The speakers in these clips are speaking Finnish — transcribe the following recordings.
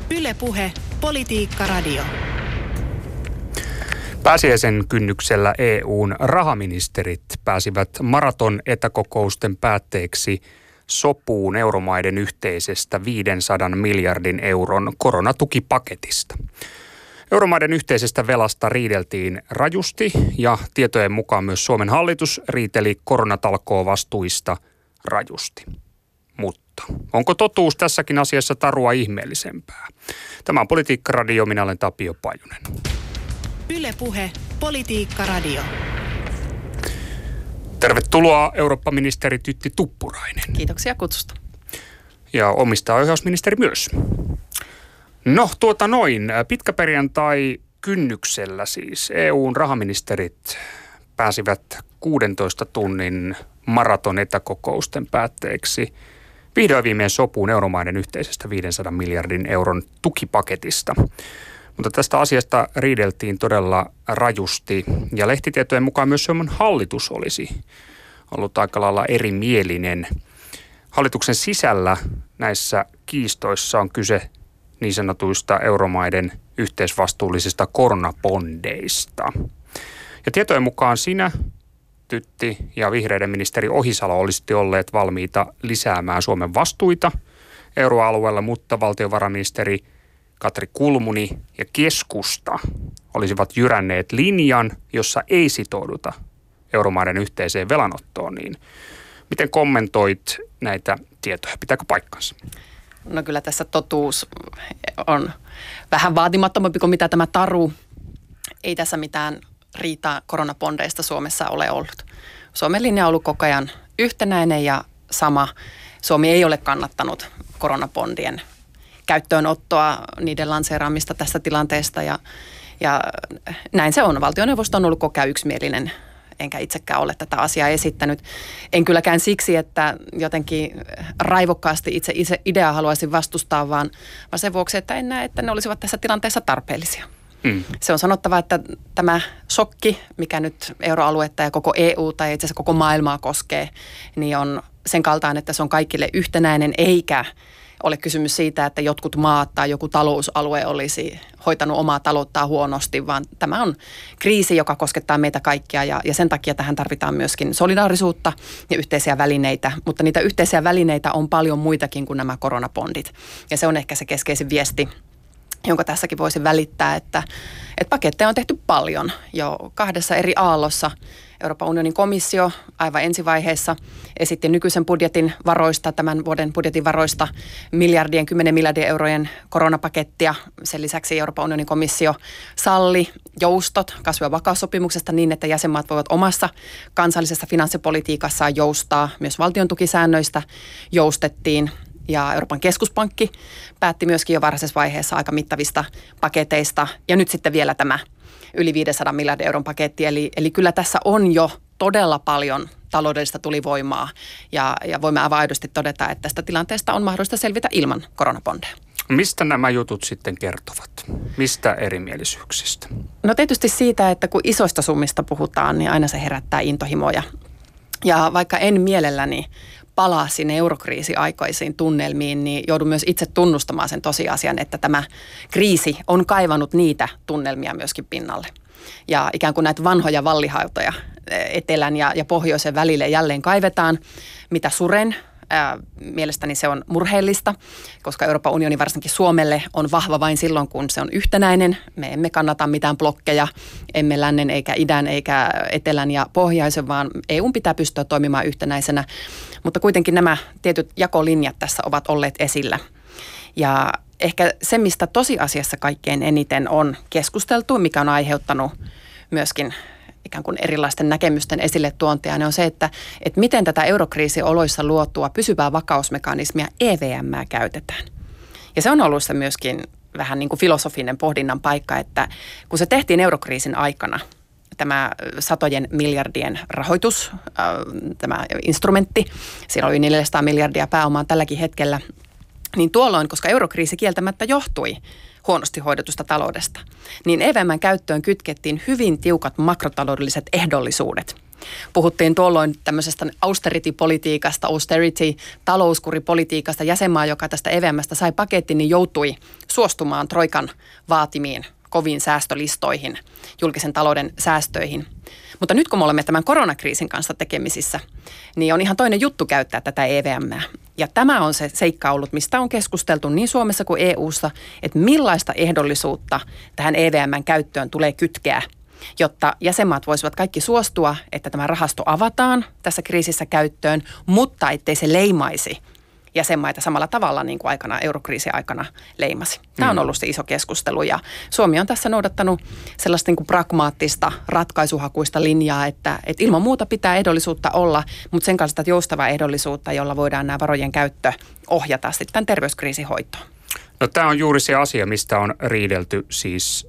Yle Puhe, Politiikka Radio. Pääsiäisen kynnyksellä EU:n rahaministerit pääsivät maraton etäkokousten päätteeksi sopuun euromaiden yhteisestä 500 miljardin euron koronatukipaketista. Euromaiden yhteisestä velasta riideltiin rajusti ja tietojen mukaan myös Suomen hallitus riiteli koronatalkoovastuista rajusti. Mutta onko totuus tässäkin asiassa tarua ihmeellisempää? Tämä on Politiikka Radio, minä olen Tapio Pajunen. Yle Puhe, Politiikka Radio. Tervetuloa Eurooppa-ministeri Tytti Tuppurainen. Kiitoksia kutsusta. Ja omistajaohjausministeri myös. No pitkäperjantai kynnyksellä siis EU:n rahaministerit pääsivät 16 tunnin maraton etäkokousten päätteeksi vihdoin viimein sopuun euromaiden yhteisestä 500 miljardin euron tukipaketista. Mutta tästä asiasta riideltiin todella rajusti ja lehtitietojen mukaan myös Suomen hallitus olisi ollut aika lailla erimielinen. Hallituksen sisällä näissä kiistoissa on kyse niin sanotuista euromaiden yhteisvastuullisista koronabondeista. Ja tietojen mukaan sinä, Tytti, ja vihreiden ministeri Ohisalo olisitte olleet valmiita lisäämään Suomen vastuita euroalueella, mutta valtiovarainministeri Katri Kulmuni ja keskusta olisivat jyränneet linjan, jossa ei sitouduta euromaiden yhteiseen velanottoon. Niin miten kommentoit näitä tietoja? Pitääkö paikkansa? No kyllä tässä totuus on vähän vaatimattomampi kuin mitä tämä taru. Ei tässä mitään riitaa koronabondeista Suomessa ole ollut. Suomen linja on ollut koko ajan yhtenäinen ja sama. Suomi ei ole kannattanut koronabondien käyttöönottoa, niiden lanseeraamista tästä tilanteesta ja näin se on. Valtioneuvosto on ollut koko ajan yksimielinen, enkä itsekään ole tätä asiaa esittänyt. En kylläkään siksi, että jotenkin raivokkaasti itse ideaa haluaisin vastustaa, vaan sen vuoksi, että en näe, että ne olisivat tässä tilanteessa tarpeellisia. Se on sanottava, että tämä shokki, mikä nyt euroaluetta ja koko EUta ja itse asiassa koko maailmaa koskee, niin on sen kaltainen, että se on kaikille yhtenäinen, eikä ole kysymys siitä, että jotkut maat tai joku talousalue olisi hoitanut omaa talouttaan huonosti, vaan tämä on kriisi, joka koskettaa meitä kaikkia ja sen takia tähän tarvitaan myöskin solidaarisuutta ja yhteisiä välineitä, mutta niitä yhteisiä välineitä on paljon muitakin kuin nämä koronabondit ja se on ehkä se keskeisin viesti, jonka tässäkin voisin välittää, että paketteja on tehty paljon jo 2 eri aallossa. Euroopan unionin komissio aivan ensivaiheessa esitti nykyisen budjetin varoista, tämän vuoden budjetin varoista 10 miljardien eurojen koronapakettia. Sen lisäksi Euroopan unionin komissio salli joustot kasvu- ja vakaussopimuksesta niin, että jäsenmaat voivat omassa kansallisessa finanssipolitiikassaan joustaa. Myös valtiontukisäännöistä joustettiin. Ja Euroopan keskuspankki päätti myöskin jo varhaisessa vaiheessa aika mittavista paketeista. Ja nyt sitten vielä tämä yli 500 miljardin euron paketti. Eli kyllä tässä on jo todella paljon taloudellista tulivoimaa. Ja voimme aivan aidosti todeta, että tästä tilanteesta on mahdollista selvitä ilman koronabondeja. Mistä nämä jutut sitten kertovat? Mistä erimielisyyksistä? No tietysti siitä, että kun isoista summista puhutaan, niin aina se herättää intohimoja. Ja vaikka en mielelläni palaa sinne eurokriisiaikaisiin tunnelmiin, niin joudun myös itse tunnustamaan sen tosiasian, että tämä kriisi on kaivannut niitä tunnelmia myöskin pinnalle. Ja ikään kuin näitä vanhoja vallihautoja etelän ja pohjoisen välille jälleen kaivetaan, mitä suren. Mielestäni se on murheellista, koska Euroopan unioni varsinkin Suomelle on vahva vain silloin, kun se on yhtenäinen. Me emme kannata mitään blokkeja, emme lännen eikä idän eikä etelän ja pohjoisen, vaan EUn pitää pystyä toimimaan yhtenäisenä. Mutta kuitenkin nämä tietyt jakolinjat tässä ovat olleet esillä. Ja ehkä se, mistä tosiasiassa kaikkein eniten on keskusteltu, mikä on aiheuttanut myöskin ikään kuin erilaisten näkemysten esille tuontia, ne on se, että miten tätä eurokriisioloissa luotua pysyvää vakausmekanismia EVM:ää käytetään. Ja se on ollut se myöskin vähän niin kuin filosofinen pohdinnan paikka, että kun se tehtiin eurokriisin aikana, tämä satojen miljardien rahoitus, tämä instrumentti, siinä oli 400 miljardia pääomaa tälläkin hetkellä, niin tuolloin, koska eurokriisi kieltämättä johtui huonosti hoidetusta taloudesta, niin EVM:n käyttöön kytkettiin hyvin tiukat makrotaloudelliset ehdollisuudet. Puhuttiin tuolloin tämmöisestä austerity-politiikasta, austerity-talouskuripolitiikasta. Jäsenmaa, joka tästä EVM:stä sai paketin, niin joutui suostumaan Troikan vaatimiin koviin säästölistoihin, julkisen talouden säästöihin. Mutta nyt kun me olemme tämän koronakriisin kanssa tekemisissä, niin on ihan toinen juttu käyttää tätä EVM:ää. Ja tämä on se seikka ollut, mistä on keskusteltu niin Suomessa kuin EU:ssa, että millaista ehdollisuutta tähän EVM:n käyttöön tulee kytkeä, jotta jäsenmaat voisivat kaikki suostua, että tämä rahasto avataan tässä kriisissä käyttöön, mutta ettei se leimaisi jäsenmaita samalla tavalla niin kuin eurokriisin aikana leimasi. Tämä on ollut se iso keskustelu ja Suomi on tässä noudattanut sellaista niin kuin pragmaattista, ratkaisuhakuista linjaa, että ilman muuta pitää ehdollisuutta olla, mutta sen kanssa joustavaa ehdollisuutta, jolla voidaan nämä varojen käyttö ohjata sitten tämän terveyskriisin hoitoon. No tämä on juuri se asia, mistä on riidelty siis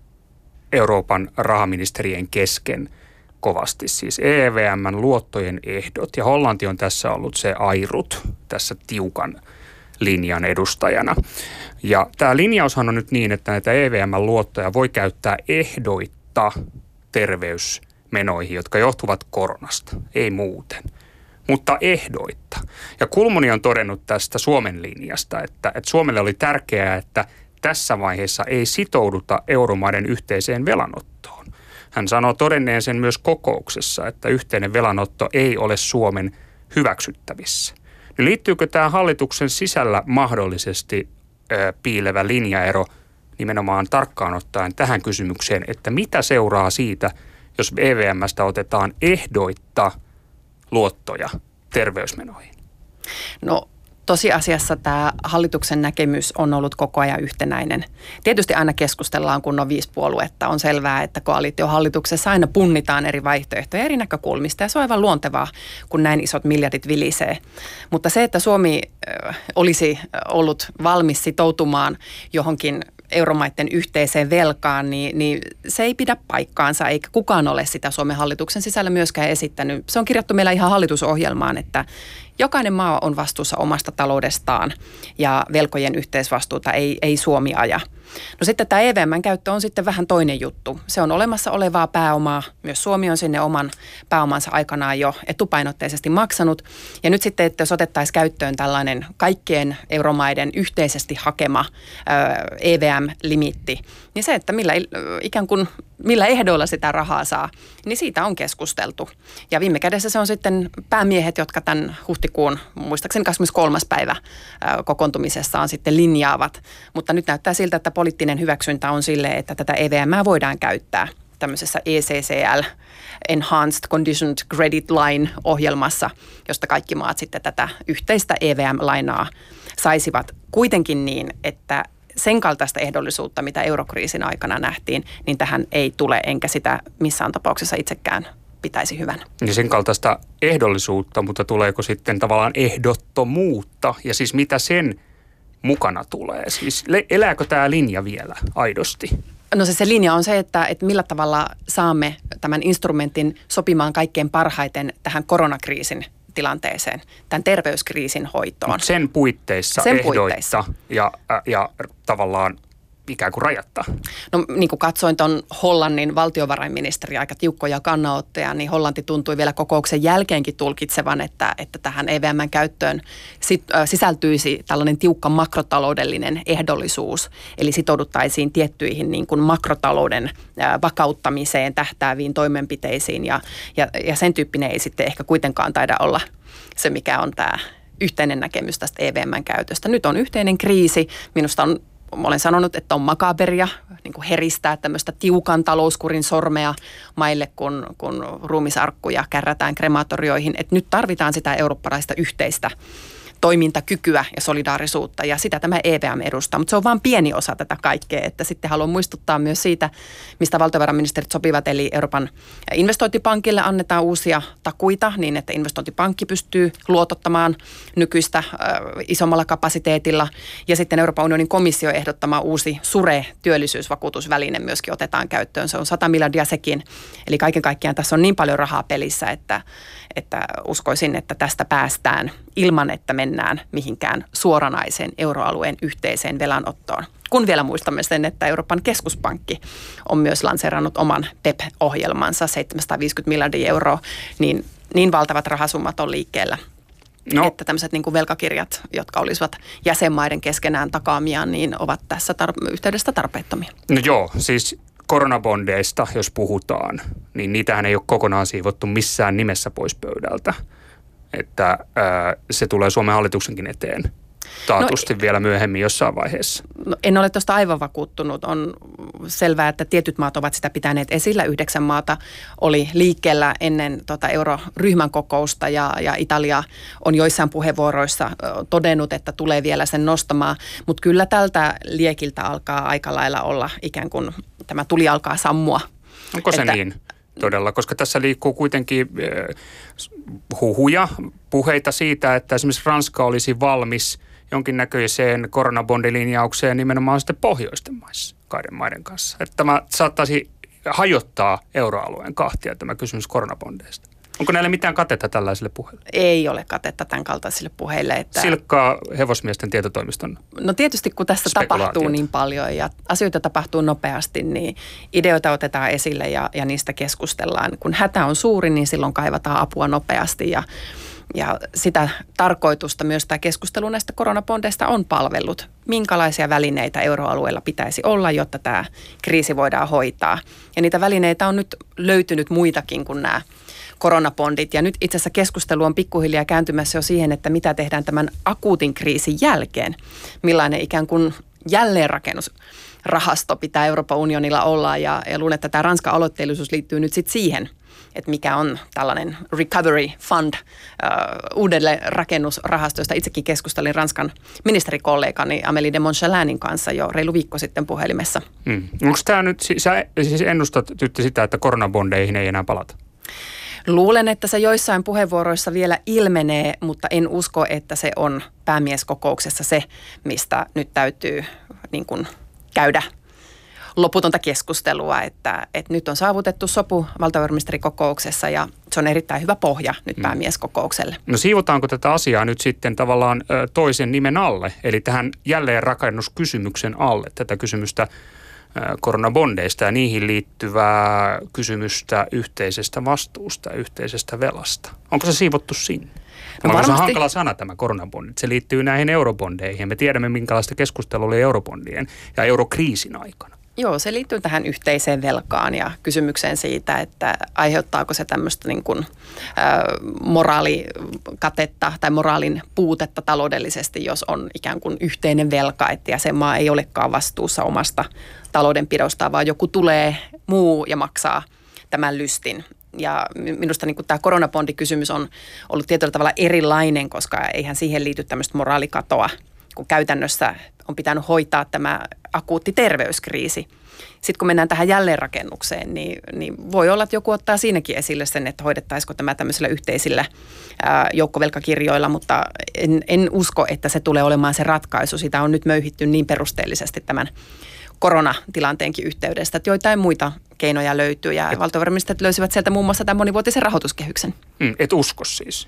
Euroopan rahaministerien kesken kovasti. Siis EVM:n luottojen ehdot ja Hollanti on tässä ollut se airut tässä tiukan linjan edustajana. Ja tämä linjaushan on nyt niin, että näitä EVM:n luottoja voi käyttää ehdoitta terveysmenoihin, jotka johtuvat koronasta, ei muuten, mutta ehdoitta. Ja Kulmuni on todennut tästä Suomen linjasta, että Suomelle oli tärkeää, että tässä vaiheessa ei sitouduta euromaiden yhteiseen velanottoon. Hän sanoo todenneen sen myös kokouksessa, että yhteinen velanotto ei ole Suomen hyväksyttävissä. Niin liittyykö tämä hallituksen sisällä mahdollisesti piilevä linjaero nimenomaan tarkkaan ottaen tähän kysymykseen, että mitä seuraa siitä, jos EVM:stä otetaan ehdoitta luottoja terveysmenoihin? No tosiasiassa tämä hallituksen näkemys on ollut koko ajan yhtenäinen. Tietysti aina keskustellaan, kun on 5 puoluetta. On selvää, että koalitiohallituksessa aina punnitaan eri vaihtoehtoja eri näkökulmista ja se on aivan luontevaa, kun näin isot miljardit vilisee. Mutta se, että Suomi olisi ollut valmis sitoutumaan johonkin euromaiden yhteiseen velkaan, niin se ei pidä paikkaansa, eikä kukaan ole sitä Suomen hallituksen sisällä myöskään esittänyt. Se on kirjattu meillä ihan hallitusohjelmaan, että jokainen maa on vastuussa omasta taloudestaan ja velkojen yhteisvastuuta ei Suomi aja. No sitten tämä EVM:n käyttö on sitten vähän toinen juttu. Se on olemassa olevaa pääomaa. Myös Suomi on sinne oman pääomansa aikanaan jo etupainotteisesti maksanut. Ja nyt sitten, että jos otettaisiin käyttöön tällainen kaikkien euromaiden yhteisesti hakema EVM-limitti, niin se, että millä ehdoilla sitä rahaa saa, niin siitä on keskusteltu. Ja viime kädessä se on sitten päämiehet, jotka tämän huhtikuun, muistaakseni 23. päivä kokoontumisessaan sitten linjaavat. Mutta nyt näyttää siltä, että poliittinen hyväksyntä on sille, että tätä EVM:ää voidaan käyttää tämmöisessä ECCL, Enhanced Conditioned Credit Line-ohjelmassa, josta kaikki maat sitten tätä yhteistä EVM-lainaa saisivat kuitenkin niin, että sen kaltaista ehdollisuutta, mitä eurokriisin aikana nähtiin, niin tähän ei tule, enkä sitä missään tapauksessa itsekään pitäisi hyvänä. Ja sen kaltaista ehdollisuutta, mutta tuleeko sitten tavallaan ehdottomuutta ja siis mitä sen mukana tulee? Siis elääkö tämä linja vielä aidosti? No se linja on se, että millä tavalla saamme tämän instrumentin sopimaan kaikkein parhaiten tähän koronakriisin tilanteeseen, tämän terveyskriisin hoitoon. Mut sen puitteissa ehdoitta ja tavallaan ikään kuin rajatta. No niin kuin katsoin tuon Hollannin valtiovarainministeri aika tiukkoja kannanottoja, niin Hollanti tuntui vielä kokouksen jälkeenkin tulkitsevan, että tähän EVM:n käyttöön sisältyisi tällainen tiukka makrotaloudellinen ehdollisuus. Eli sitouduttaisiin tiettyihin niin kuin makrotalouden vakauttamiseen tähtääviin toimenpiteisiin ja sen tyyppinen ei sitten ehkä kuitenkaan taida olla se, mikä on tämä yhteinen näkemys tästä EVM:n käytöstä. Nyt on yhteinen kriisi. Minusta olen sanonut, että on makaberia niin kuin heristää tämmöistä tiukan talouskurin sormea maille, kun ruumisarkkuja kärrätään krematorioihin. Että nyt tarvitaan sitä eurooppalaista yhteistä toimintakykyä ja solidaarisuutta, ja sitä tämä EVM edustaa. Mutta se on vain pieni osa tätä kaikkea, että sitten haluan muistuttaa myös siitä, mistä valtiovarainministerit sopivat, eli Euroopan investointipankille annetaan uusia takuita niin, että investointipankki pystyy luotottamaan nykyistä isommalla kapasiteetilla, ja sitten Euroopan unionin komissio ehdottama uusi SURE-työllisyysvakuutusväline myöskin otetaan käyttöön. Se on 100 miljardia sekin, eli kaiken kaikkiaan tässä on niin paljon rahaa pelissä, että uskoisin, että tästä päästään ilman, että mennään mihinkään suoranaiseen euroalueen yhteiseen velanottoon. Kun vielä muistamme sen, että Euroopan keskuspankki on myös lanseerannut oman PEP-ohjelmansa, 750 miljardia euroa, niin valtavat rahasummat on liikkeellä. että tämmöiset niin kuin velkakirjat, jotka olisivat jäsenmaiden keskenään takaamia, niin ovat tässä yhteydessä tarpeettomia. No joo, siis koronabondeista, jos puhutaan, niin niitähän ei ole kokonaan siivottu missään nimessä pois pöydältä. Että se tulee Suomen hallituksenkin eteen taatusti vielä myöhemmin jossain vaiheessa. No, en ole tuosta aivan vakuuttunut. On selvää, että tietyt maat ovat sitä pitäneet esillä. 9 maata oli liikkeellä ennen euroryhmän kokousta ja Italia on joissain puheenvuoroissa todennut, että tulee vielä sen nostamaan. Mutta kyllä tältä liekiltä alkaa aika lailla olla ikään kuin tämä tuli alkaa sammua. Onko se niin? Todella, koska tässä liikkuu kuitenkin huhuja, puheita siitä, että esimerkiksi Ranska olisi valmis jonkinnäköiseen koronabondilinjaukseen nimenomaan sitten pohjoisten maissa, kahden maiden kanssa. Että tämä saattaisi hajottaa euroalueen kahtia tämä kysymys koronabondeista. Onko näille mitään katetta tällaisille puheille? Ei ole katetta tämän kaltaisille puheille. Että silkkaa hevosmiesten tietotoimiston. No tietysti kun tässä tapahtuu niin paljon ja asioita tapahtuu nopeasti, niin ideoita otetaan esille ja niistä keskustellaan. Kun hätä on suuri, niin silloin kaivataan apua nopeasti ja sitä tarkoitusta myös tämä keskustelu näistä koronabondeista on palvellut. Minkälaisia välineitä euroalueella pitäisi olla, jotta tämä kriisi voidaan hoitaa. Ja niitä välineitä on nyt löytynyt muitakin kuin nämä koronabondit. Ja nyt itse asiassa keskustelu on pikkuhiljaa kääntymässä jo siihen, että mitä tehdään tämän akuutin kriisin jälkeen. Millainen ikään kuin jälleenrakennusrahasto pitää Euroopan unionilla olla. Ja luulen, että tämä Ranskan aloitteellisuus liittyy nyt sitten siihen, että mikä on tällainen recovery fund, uudelle rakennusrahasto, josta itsekin keskustelin Ranskan ministerikollegani Amélie de Montchalinin kanssa jo reilu viikko sitten puhelimessa. Onko tämä nyt, sä siis ennustat Tytti sitä, että koronabondeihin ei enää palata? Luulen, että se joissain puheenvuoroissa vielä ilmenee, mutta en usko, että se on päämieskokouksessa se, mistä nyt täytyy niin kuin käydä loputonta keskustelua, että nyt on saavutettu sopu valtiovarainministerikokouksessa ja se on erittäin hyvä pohja nyt päämieskokoukselle. No siivotaanko tätä asiaa nyt sitten tavallaan toisen nimen alle, eli tähän jälleenrakennuskysymyksen alle, tätä kysymystä koronabondeista ja niihin liittyvää kysymystä yhteisestä vastuusta ja yhteisestä velasta. Onko se siivottu sinne? No varmasti. Se on hankala sana tämä koronabondit. Se liittyy näihin eurobondeihin. Me tiedämme, minkälaista keskustelua oli eurobondien ja eurokriisin aikana. Joo, se liittyy tähän yhteiseen velkaan ja kysymykseen siitä, että aiheuttaako se tämmöistä niin kuin moraalikatetta tai moraalin puutetta taloudellisesti, jos on ikään kuin yhteinen velka, että jäsenmaa ei olekaan vastuussa omasta taloudenpidostaan, vaan joku tulee muu ja maksaa tämän lystin. Ja minusta niin kuin tämä koronabondikysymys on ollut tietyllä tavalla erilainen, koska eihän siihen liity tämmöistä moraalikatoa, kun käytännössä on pitänyt hoitaa tämä akuutti terveyskriisi. Sitten kun mennään tähän jälleenrakennukseen, niin voi olla, että joku ottaa siinäkin esille sen, että hoidettaisiko tämä tämmöisillä yhteisillä joukkovelkakirjoilla, mutta en usko, että se tulee olemaan se ratkaisu. Sitä on nyt möyhitty niin perusteellisesti tämän koronatilanteenkin yhteydestä, että joitain muita keinoja löytyy ja valtiovarainministerit löysivät sieltä muun muassa tämän monivuotisen rahoituskehyksen. Et usko siis?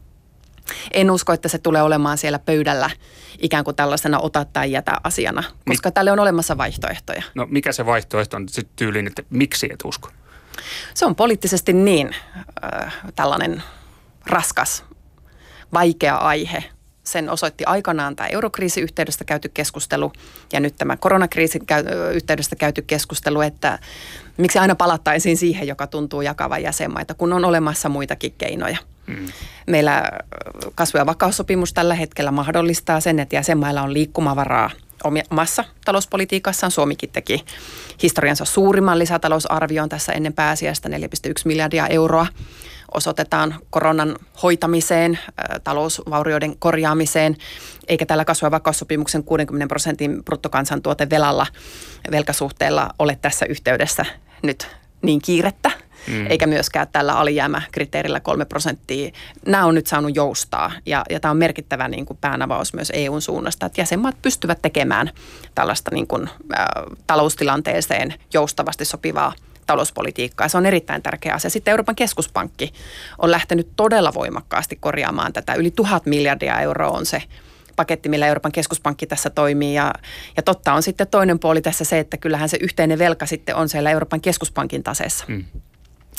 En usko, että se tulee olemaan siellä pöydällä ikään kuin tällaisena ota tai jätä asiana, koska tälle on olemassa vaihtoehtoja. No mikä se vaihtoehto on sitten tyyliin, että miksi et usko? Se on poliittisesti niin tällainen raskas, vaikea aihe. Sen osoitti aikanaan tämä eurokriisin yhteydestä käyty keskustelu ja nyt tämä koronakriisin yhteydestä käyty keskustelu, että miksi aina palattaisiin siihen, joka tuntuu jakavan jäsenmaita, kun on olemassa muitakin keinoja. Meillä kasvu- ja vakaussopimus tällä hetkellä mahdollistaa sen, että jäsenmailla on liikkumavaraa omassa talouspolitiikassaan. Suomikin teki historiansa suurimman lisätalousarvion tässä ennen pääsiäistä, 4,1 miljardia euroa. Osoitetaan koronan hoitamiseen, talousvaurioiden korjaamiseen, eikä tällä kasvu- ja vakaussopimuksen 60% bruttokansantuotevelalla, velkasuhteella ole tässä yhteydessä nyt niin kiirettä, eikä myöskään tällä alijäämäkriteerillä 3%. Nämä on nyt saanut joustaa ja tämä on merkittävä niin kuin päänavaus myös EUn suunnasta, että jäsenmaat pystyvät tekemään tällaista niin kuin, taloustilanteeseen joustavasti sopivaa talouspolitiikkaa. Se on erittäin tärkeä asia. Sitten Euroopan keskuspankki on lähtenyt todella voimakkaasti korjaamaan tätä. Yli 1000 miljardia euroa on se paketti, millä Euroopan keskuspankki tässä toimii. Ja totta on sitten toinen puoli tässä se, että kyllähän se yhteinen velka sitten on siellä Euroopan keskuspankin taseessa.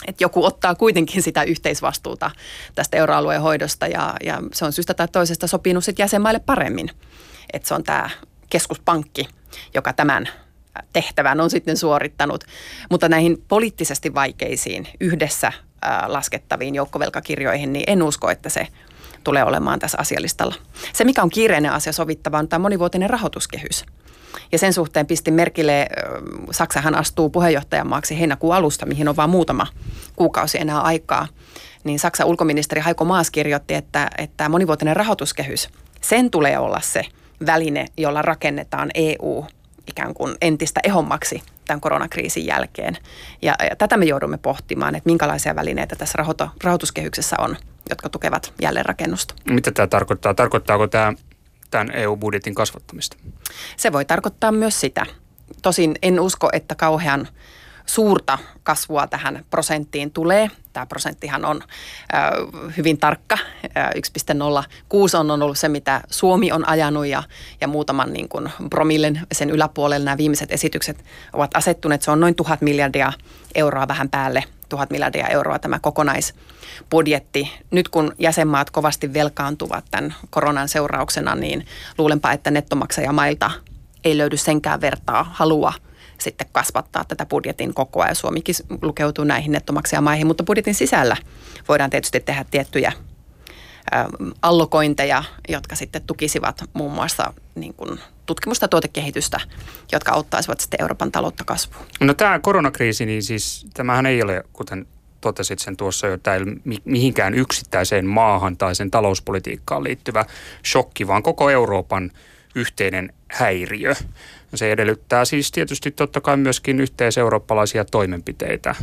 että joku ottaa kuitenkin sitä yhteisvastuuta tästä euroalueen hoidosta ja se on syystä tai toisesta sopinut sitten jäsenmaille paremmin. Että se on tämä keskuspankki, joka tämän tehtävän on sitten suorittanut. Mutta näihin poliittisesti vaikeisiin yhdessä laskettaviin joukkovelkakirjoihin, niin en usko, että se tulee olemaan tässä asialistalla. Se, mikä on kiireinen asia sovittava, on tämä monivuotinen rahoituskehys. Ja sen suhteen pistin merkille, Saksahan astuu puheenjohtajamaaksi heinäkuun alusta, mihin on vain muutama kuukausi enää aikaa. Niin Saksan ulkoministeri Heiko Maas kirjoitti, että monivuotinen rahoituskehys, sen tulee olla se väline, jolla rakennetaan EU ikään kuin entistä ehommaksi tämän koronakriisin jälkeen. Ja tätä me joudumme pohtimaan, että minkälaisia välineitä tässä rahoituskehyksessä on, jotka tukevat jälleenrakennusta. Mitä tämä tarkoittaa? Tarkoittaako tämä tämän EU-budjetin kasvattamista? Se voi tarkoittaa myös sitä. Tosin en usko, että kauhean suurta kasvua tähän prosenttiin tulee. Tämä prosenttihan on hyvin tarkka. 1,06 on ollut se, mitä Suomi on ajanut ja muutaman niin kuin promillen sen yläpuolella nämä viimeiset esitykset ovat asettuneet. Se on noin 1 000 miljardia euroa vähän päälle. 1 000 miljardia euroa tämä kokonaisbudjetti. Nyt kun jäsenmaat kovasti velkaantuvat tämän koronan seurauksena, niin luulenpa, että nettomaksajamailta ei löydy senkään vertaa halua sitten kasvattaa tätä budjetin kokoa. Ja Suomikin lukeutuu näihin nettomaksajamaihin, mutta budjetin sisällä voidaan tietysti tehdä tiettyjä allokointeja, jotka sitten tukisivat muun muassa niin kuin tutkimusta ja tuotekehitystä, jotka auttaisivat sitten Euroopan taloutta kasvuun. No tämä koronakriisi, niin siis tämähän ei ole, kuten totesit sen tuossa jo, tämä ei ole mihinkään yksittäiseen maahan tai sen talouspolitiikkaan liittyvä shokki, vaan koko Euroopan yhteinen häiriö. Se edellyttää siis tietysti totta kai myöskin yhteiseurooppalaisia toimenpiteitä.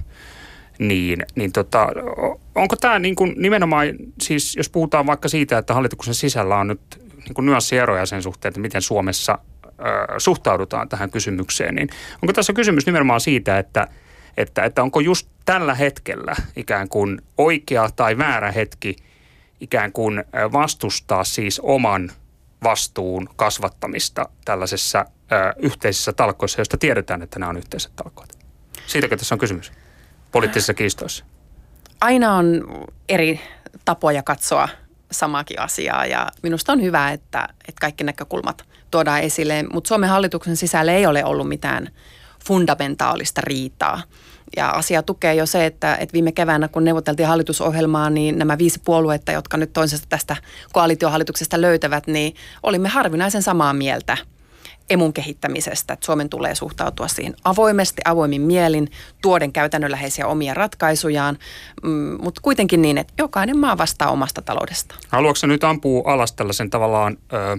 Onko tämä niin kuin nimenomaan, siis jos puhutaan vaikka siitä, että hallituksen sisällä on nyt niin kuin nyanssieroja sen suhteen, että miten Suomessa suhtaudutaan tähän kysymykseen, niin onko tässä kysymys nimenomaan siitä, että onko just tällä hetkellä ikään kuin oikea tai väärä hetki ikään kuin vastustaa siis oman vastuun kasvattamista tällaisessa yhteisissä talkoissa, joista tiedetään, että nämä on yhteiset talkoit. Siitäkö tässä on kysymys poliittisissa kiistoissa? Aina on eri tapoja katsoa samaakin asiaa ja minusta on hyvä, että kaikki näkökulmat tuodaan esille, mutta Suomen hallituksen sisällä ei ole ollut mitään fundamentaalista riitaa. Ja asia tukee jo se, että viime keväänä, kun neuvoteltiin hallitusohjelmaa, niin nämä 5 puoluetta, jotka nyt toisesta tästä koalitiohallituksesta löytävät, niin olimme harvinaisen samaa mieltä emun kehittämisestä, että Suomen tulee suhtautua siihen avoimesti, avoimin mielin, tuoden käytännönläheisiä omia ratkaisujaan, mutta kuitenkin niin, että jokainen maa vastaa omasta taloudesta. Haluatko nyt ampua alas tällaisen tavallaan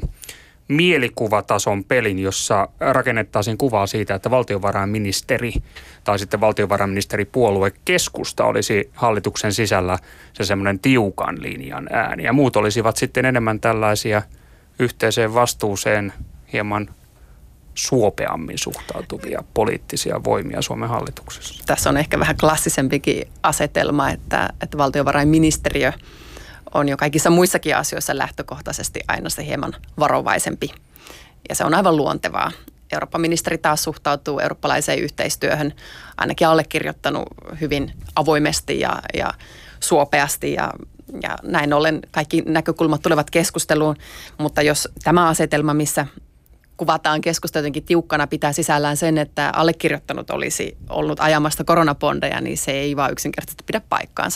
mielikuvatason pelin, jossa rakennettaisiin kuvaa siitä, että valtiovarainministeri tai sitten valtiovarainministeripuolue Keskusta olisi hallituksen sisällä se semmoinen tiukan linjan ääni ja muut olisivat sitten enemmän tällaisia yhteiseen vastuuseen hieman suopeammin suhtautuvia poliittisia voimia Suomen hallituksessa. Tässä on ehkä vähän klassisempikin asetelma, että valtiovarainministeriö on jo kaikissa muissakin asioissa lähtökohtaisesti aina se hieman varovaisempi. Ja se on aivan luontevaa. Euroopan ministeri taas suhtautuu eurooppalaiseen yhteistyöhön, ainakin allekirjoittanut hyvin avoimesti ja suopeasti ja näin ollen kaikki näkökulmat tulevat keskusteluun. Mutta jos tämä asetelma, missä kuvataan keskusta jotenkin tiukkana, pitää sisällään sen, että allekirjoittanut olisi ollut ajamasta koronabondeja, niin se ei vaan yksinkertaisesti pidä paikkaansa.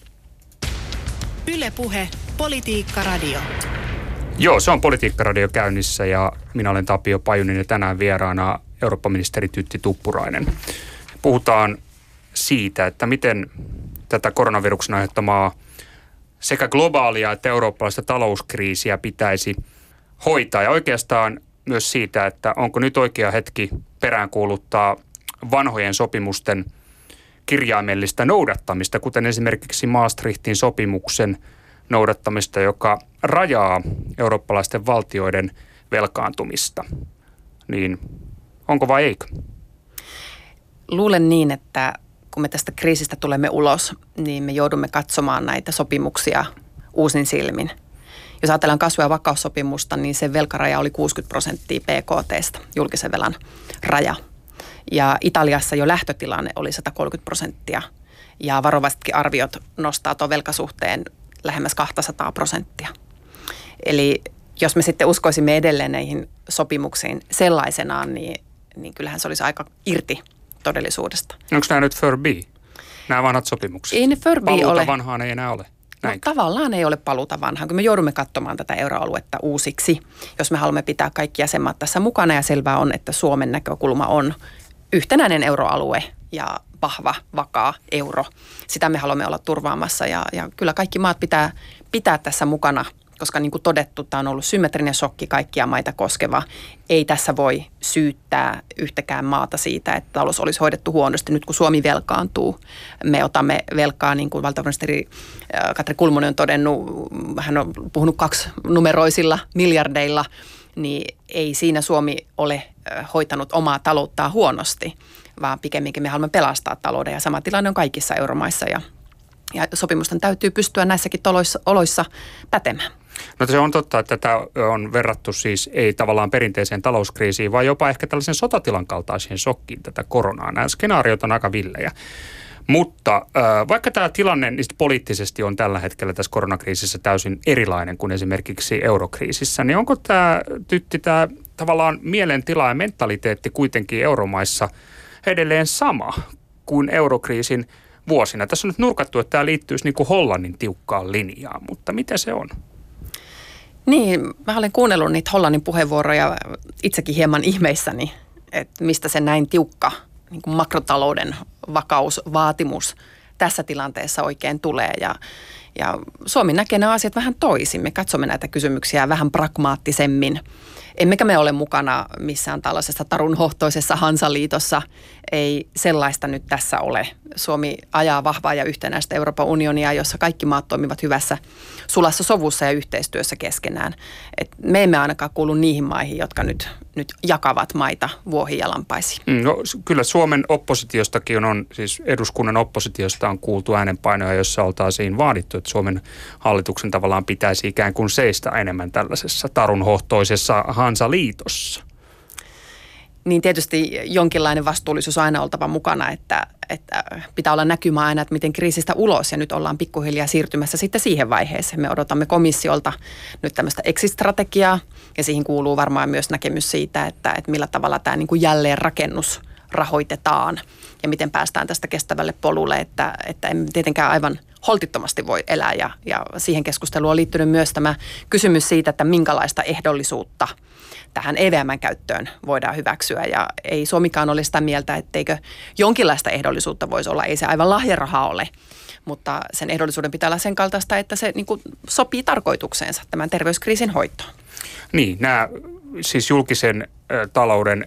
Yle Puhe, Politiikka Radio. Joo, se on Politiikka Radio käynnissä ja minä olen Tapio Pajunen ja tänään vieraana eurooppaministeri Tytti Tuppurainen. Puhutaan siitä, että miten tätä koronaviruksen aiheuttamaa sekä globaalia että eurooppalaista talouskriisiä pitäisi hoitaa ja oikeastaan myös siitä, että onko nyt oikea hetki peräänkuuluttaa vanhojen sopimusten kirjaimellista noudattamista, kuten esimerkiksi Maastrichtin sopimuksen noudattamista, joka rajaa eurooppalaisten valtioiden velkaantumista. Niin onko vai eikö? Luulen niin, että kun me tästä kriisistä tulemme ulos, niin me joudumme katsomaan näitä sopimuksia uusin silmin. Jos ajatellaan kasvu- ja vakaussopimusta, niin sen velkaraja oli 60% PKT:stä, julkisen velan raja. Ja Italiassa jo lähtötilanne oli 130%. ja varovastikin arviot nostaa tuon velkasuhteen lähemmäs 200%. Eli jos me sitten uskoisimme edelleen näihin sopimuksiin sellaisenaan, niin kyllähän se olisi aika irti todellisuudesta. Onko nämä nyt Furby, nämä vanhat sopimukset? Ei ne Furby ole. Paluuta vanhaan ei enää ole. No, tavallaan ei ole paluuta vanhaan, kun me joudumme katsomaan tätä euroaluetta uusiksi, jos me haluamme pitää kaikki jäsenmaat tässä mukana. Ja selvää on, että Suomen näkökulma on yhtenäinen euroalue ja vahva, vakaa euro. Sitä me haluamme olla turvaamassa ja kyllä kaikki maat pitää tässä mukana, koska niin kuin todettu, tämä on ollut symmetrinen shokki kaikkia maita koskeva. Ei tässä voi syyttää yhtäkään maata siitä, että talous olisi hoidettu huonosti. Nyt kun Suomi velkaantuu, me otamme velkaa, niin kuin valtiovarainministeri Katri Kulmunen on todennut, hän on puhunut 2-numeroisilla miljardeilla, niin ei siinä Suomi ole hoitanut omaa talouttaan huonosti, vaan pikemminkin me haluamme pelastaa talouden ja sama tilanne on kaikissa euromaissa ja sopimusten täytyy pystyä näissäkin oloissa pätemään. No se on totta, että tätä on verrattu siis ei tavallaan perinteiseen talouskriisiin, vaan jopa ehkä tällaisen sotatilan kaltaiseen shokkiin tätä koronaa. Nämä skenaariot on aika villejä. Mutta vaikka tämä tilanne niin poliittisesti on tällä hetkellä tässä koronakriisissä täysin erilainen kuin esimerkiksi eurokriisissä, niin onko tämä tavallaan mielentila ja mentaliteetti kuitenkin euromaissa edelleen sama kuin eurokriisin vuosina? Tässä on nyt nurkattu, että tämä liittyisi niin kuin Hollannin tiukkaan linjaan, mutta miten se on? Niin, mä olen kuunnellut niitä Hollannin puheenvuoroja itsekin hieman ihmeissäni, että mistä se näin tiukka niin kuin makrotalouden vakausvaatimus tässä tilanteessa oikein tulee. Ja Suomi näkee nämä asiat vähän toisin. Me katsomme näitä kysymyksiä vähän pragmaattisemmin. Emmekä me ole mukana missään tällaisessa tarunhohtoisessa Hansaliitossa. Ei sellaista nyt tässä ole. Suomi ajaa vahvaa ja yhtenäistä Euroopan unionia, jossa kaikki maat toimivat hyvässä sulassa sovussa ja yhteistyössä keskenään. Et me emme ainakaan kuulu niihin maihin, jotka nyt jakavat maita vuohiin ja lampaisiin. No, kyllä Suomen oppositiostakin siis eduskunnan oppositiosta on kuultu äänenpainoja, jossa oltaisiin vaadittu, että Suomen hallituksen tavallaan pitäisi ikään kuin seistä enemmän tällaisessa tarunhohtoisessa Hansaliitossa. Niin tietysti jonkinlainen vastuullisuus on aina oltava mukana, että pitää olla näkymä aina, että miten kriisistä ulos ja nyt ollaan pikkuhiljaa siirtymässä sitten siihen vaiheeseen. Me odotamme komissiolta nyt tämmöistä exit-strategiaa ja siihen kuuluu varmaan myös näkemys siitä, että millä tavalla tämä niin kuin jälleenrakennus rahoitetaan ja miten päästään tästä kestävälle polulle, että emme tietenkään aivan holtittomasti voi elää ja siihen keskusteluun on liittynyt myös tämä kysymys siitä, että minkälaista ehdollisuutta tähän EVM:n käyttöön voidaan hyväksyä ja ei Suomikaan ole sitä mieltä, etteikö jonkinlaista ehdollisuutta voisi olla. Ei se aivan lahjaraha ole, mutta sen ehdollisuuden pitää olla sen kaltaista, että se niin kuin sopii tarkoitukseensa tämän terveyskriisin hoitoon. Niin, nämä siis julkisen talouden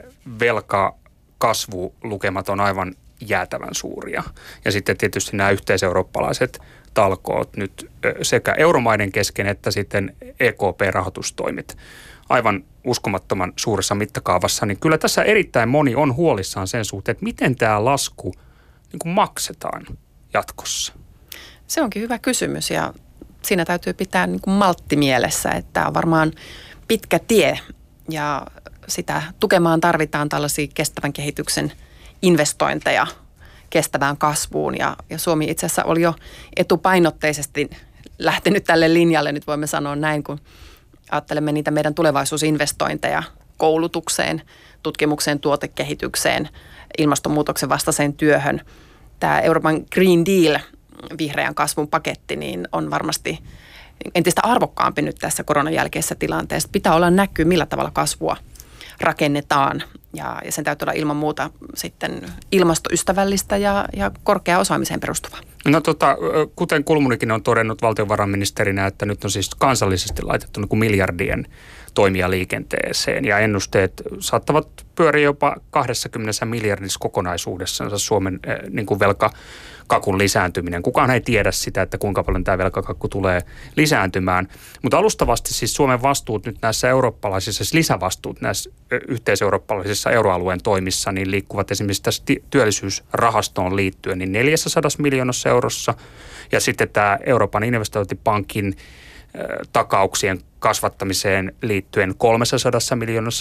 velkakasvulukemat on aivan jäätävän suuria. Ja sitten tietysti nämä yhteiseurooppalaiset talkoot nyt sekä euromaiden kesken että sitten EKP-rahoitustoimet aivan uskomattoman suuressa mittakaavassa, niin kyllä tässä erittäin moni on huolissaan sen suhteen, että miten tämä lasku niin kuin maksetaan jatkossa. Se onkin hyvä kysymys ja siinä täytyy pitää niin kuin maltti mielessä, että tämä on varmaan pitkä tie ja sitä tukemaan tarvitaan tällaisia kestävän kehityksen investointeja kestävään kasvuun ja Suomi itse asiassa oli jo etupainotteisesti lähtenyt tälle linjalle, nyt voimme sanoa näin, kun ajattelemme niitä meidän tulevaisuusinvestointeja koulutukseen, tutkimukseen, tuotekehitykseen, ilmastonmuutoksen vastaiseen työhön. Tämä Euroopan Green Deal, vihreän kasvun paketti, niin on varmasti entistä arvokkaampi nyt tässä koronan jälkeisessä tilanteessa. Pitää olla näkyy, millä tavalla kasvua rakennetaan ja sen täytyy olla ilman muuta sitten ilmastoystävällistä ja korkeaan osaamiseen perustuvaa. No kuten Kulmunikin on todennut valtiovarainministerinä, että nyt on siis kansallisesti laitettu niin kuin miljardien toimia liikenteeseen ja ennusteet saattavat pyöriä jopa 20 miljardissa kokonaisuudessansa Suomen niin kuin velkakakun lisääntyminen. Kukaan ei tiedä sitä, että kuinka paljon tämä velkakakku tulee lisääntymään, mutta alustavasti siis Suomen vastuut nyt näissä eurooppalaisissa, siis lisävastuut näissä yhteiseurooppalaisissa euroalueen toimissa, niin liikkuvat esimerkiksi tässä työllisyysrahastoon liittyen niin 400 miljoonassa eurossa ja sitten tämä Euroopan investointipankin takauksien kasvattamiseen liittyen 300 miljoonassa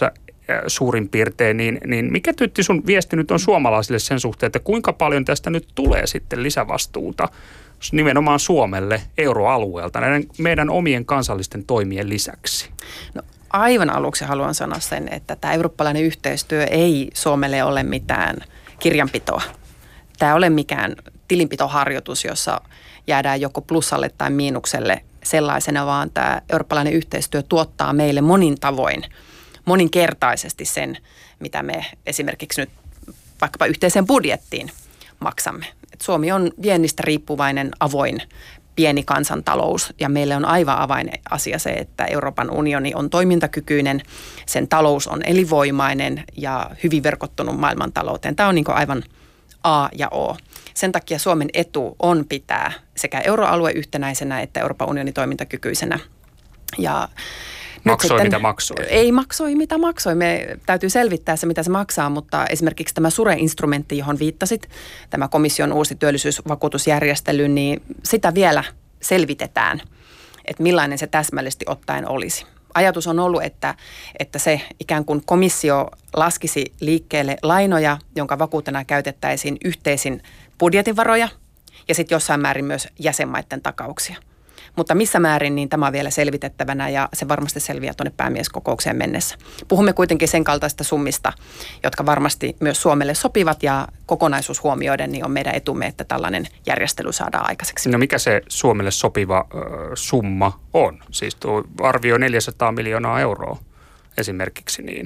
suurin piirtein, niin mikä Tytti sun viesti nyt on suomalaisille sen suhteen, että kuinka paljon tästä nyt tulee sitten lisävastuuta nimenomaan Suomelle euroalueelta näiden meidän omien kansallisten toimien lisäksi? No, aivan aluksi haluan sanoa sen, että tämä eurooppalainen yhteistyö ei Suomelle ole mitään kirjanpitoa. Tämä ei ole mikään tilinpitoharjoitus, jossa jäädään joko plussalle tai miinukselle sellaisena, vaan tämä eurooppalainen yhteistyö tuottaa meille monin tavoin, moninkertaisesti sen, mitä me esimerkiksi nyt vaikkapa yhteiseen budjettiin maksamme. Et Suomi on viennistä riippuvainen avoin pieni kansantalous ja meille on aivan avainasia se, että Euroopan unioni on toimintakykyinen, sen talous on elinvoimainen ja hyvin verkottunut maailmantalouteen. Tämä on niin kuin aivan A ja O. Sen takia Suomen etu on pitää sekä euroalue yhtenäisenä että Euroopan unioni toimintakykyisenä. Ja maksoi mitä maksoi. Ei maksoi mitä maksoi. Me täytyy selvittää se mitä se maksaa, mutta esimerkiksi tämä SURE-instrumentti, johon viittasit, tämä komission uusi työllisyysvakuutusjärjestely, niin sitä vielä selvitetään, että millainen se täsmällisesti ottaen olisi. Ajatus on ollut, että se ikään kuin komissio laskisi liikkeelle lainoja, jonka vakuutena käytettäisiin yhteisin budjetinvaroja ja sitten jossain määrin myös jäsenmaiden takauksia. Mutta missä määrin, niin tämä on vielä selvitettävänä ja se varmasti selviää tuonne päämieskokoukseen mennessä. Puhumme kuitenkin sen kaltaista summista, jotka varmasti myös Suomelle sopivat ja kokonaisuus huomioiden, niin on meidän etumme, että tällainen järjestely saadaan aikaiseksi. No mikä se Suomelle sopiva summa on? Siis tuo arvio 400 miljoonaa euroa esimerkiksi niin.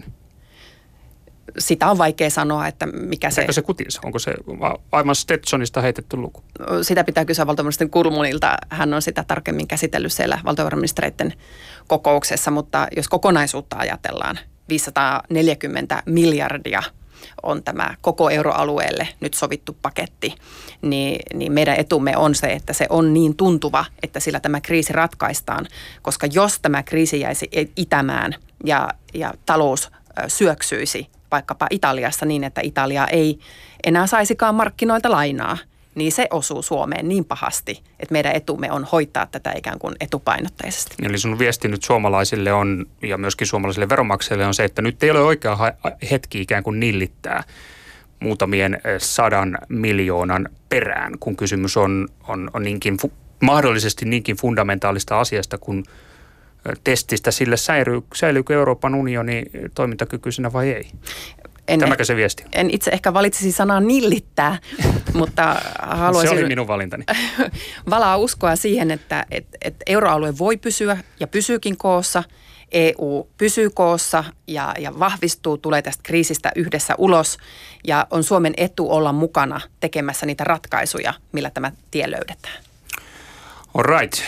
Sitä on vaikea sanoa, että mikä se... Eikö se kutis? Onko se aivan Stetsonista heitetty luku? Sitä pitää kysyä valtiovarainministeri Kulmunilta. Hän on sitä tarkemmin käsitellyt siellä valtiovarainministereiden kokouksessa, mutta jos kokonaisuutta ajatellaan, 540 miljardia on tämä koko euroalueelle nyt sovittu paketti, niin meidän etumme on se, että se on niin tuntuva, että sillä tämä kriisi ratkaistaan, koska jos tämä kriisi jäisi itämään ja talous syöksyisi, vaikkapa Italiassa niin, että Italia ei enää saisikaan markkinoilta lainaa, niin se osuu Suomeen niin pahasti, että meidän etumme on hoitaa tätä ikään kuin etupainotteisesti. Eli sun viesti nyt suomalaisille on, ja myöskin suomalaisille veronmaksajille on se, että nyt ei ole oikea hetki ikään kuin nillittää muutamien 100 miljoonan perään, kun kysymys on mahdollisesti niinkin fundamentaalista asiasta, kun testistä sille säilyykö Euroopan unioni toimintakykyisenä vai ei? Tämäkö se viesti? En itse ehkä valitsisi sanaa nillittää, mutta haluaisin... Se oli minun valintani. Valaa uskoa siihen, että euroalue voi pysyä ja pysyykin koossa. EU pysyy koossa ja vahvistuu, tulee tästä kriisistä yhdessä ulos ja on Suomen etu olla mukana tekemässä niitä ratkaisuja, millä tämä tie löydetään. All right.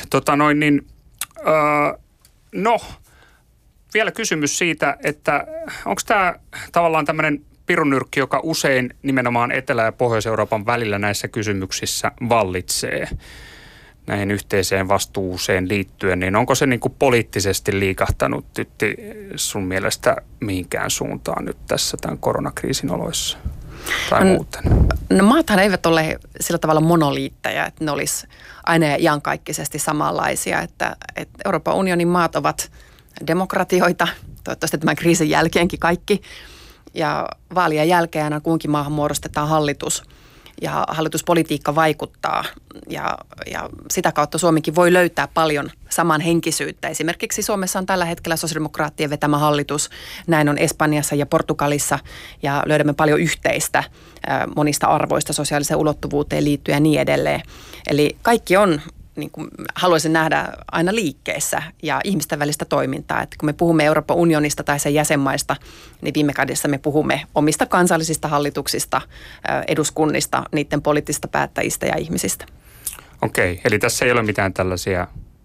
No, vielä kysymys siitä, että onko tämä tavallaan tämmöinen pirunyrkki, joka usein nimenomaan Etelä- ja Pohjois-Euroopan välillä näissä kysymyksissä vallitsee näihin yhteiseen vastuuseen liittyen, niin onko se niin kuin poliittisesti liikahtanut Tytti sun mielestä mihinkään suuntaan nyt tässä tämän koronakriisin oloissa tai muuten? No maathan eivät ole sillä tavalla monoliittejä, että ne olisi aina ja iankaikkisesti samanlaisia, että Euroopan unionin maat ovat demokratioita, toivottavasti tämän kriisin jälkeenkin kaikki, ja vaalien jälkeen aina kunkin maahan muodostetaan hallitus, ja hallituspolitiikka vaikuttaa, ja sitä kautta Suomikin voi löytää paljon samanhenkisyyttä. Esimerkiksi Suomessa on tällä hetkellä sosiaalidemokraattien vetämä hallitus, näin on Espanjassa ja Portugalissa, ja löydämme paljon yhteistä monista arvoista sosiaaliseen ulottuvuuteen liittyen ja niin edelleen. Eli kaikki on, niin kuin haluaisin nähdä, aina liikkeessä ja ihmisten välistä toimintaa. Että kun me puhumme Euroopan unionista tai sen jäsenmaista, niin viime kädessä me puhumme omista kansallisista hallituksista, eduskunnista, niiden poliittisista päättäjistä ja ihmisistä. Okei, eli tässä ei ole mitään tällaisia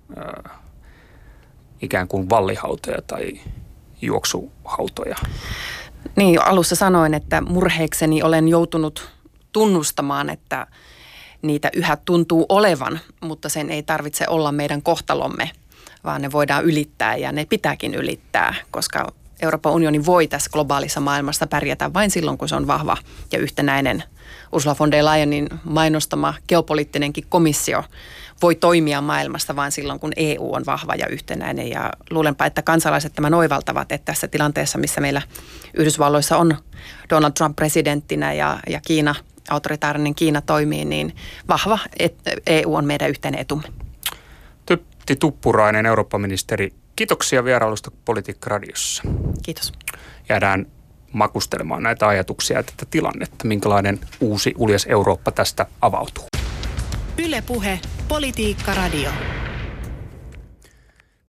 ikään kuin vallihautoja tai juoksuhautoja. Niin, alussa sanoin, että murheekseni olen joutunut tunnustamaan, että niitä yhä tuntuu olevan, mutta sen ei tarvitse olla meidän kohtalomme, vaan ne voidaan ylittää ja ne pitääkin ylittää, koska Euroopan unioni voi tässä globaalissa maailmassa pärjätä vain silloin, kun se on vahva ja yhtenäinen. Ursula von der Leyenin mainostama geopoliittinenkin komissio voi toimia maailmasta vain silloin, kun EU on vahva ja yhtenäinen. Ja luulenpa, että kansalaiset tämän oivaltavat, että tässä tilanteessa, missä meillä Yhdysvalloissa on Donald Trump presidenttinä ja Kiina, autoritaarinen Kiina toimii, niin vahva EU on meidän yhteinen etumme. Tytti Tuppurainen, Eurooppa-ministeri, kiitoksia vierailusta Politiikka-radiossa. Kiitos. Jäädään makustelemaan näitä ajatuksia ja tätä tilannetta. Minkälainen uusi uljas Eurooppa tästä avautuu? Yle Puhe, Politiikka-radio.